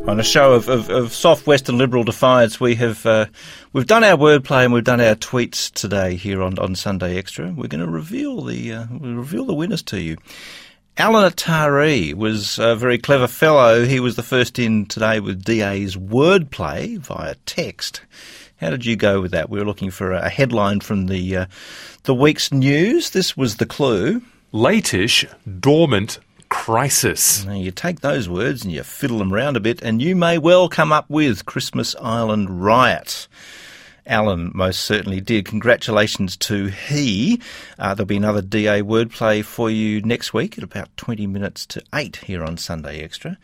On a show of soft Western Liberal defiance, we've done our wordplay and we've done our tweets today here on Sunday Extra. We're going to reveal the winners to you. Alan Atari was a very clever fellow. He was the first in today with DA's wordplay via text. How did you go with that? We were looking for a headline from the week's news. This was the clue. Latish dormant crisis. Now you take those words and you fiddle them around a bit and you may well come up with Christmas Island riot. Alan most certainly did. Congratulations to he. There'll be another DA wordplay for you next week at about 20 minutes to 8 here on Sunday Extra.